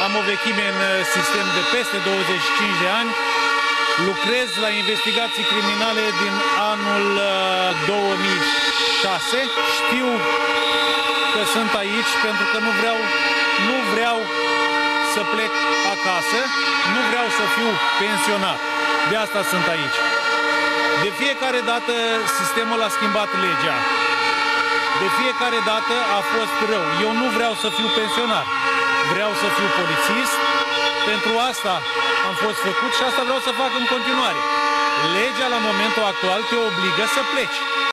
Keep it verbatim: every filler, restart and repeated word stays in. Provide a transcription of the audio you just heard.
am o vechime în sistem de peste douăzeci și cinci de ani. Lucrez la investigații criminale din anul două mii șase. Știu că sunt aici pentru că nu vreau, nu vreau să plec acasă, nu vreau să fiu pensionat. De asta sunt aici. De fiecare dată sistemul a schimbat legea. De fiecare dată a fost rău. Eu nu vreau să fiu pensionar. Vreau să fiu polițist. Pentru asta am fost făcut și asta vreau să fac în continuare. Legea la momentul actual te obligă să pleci.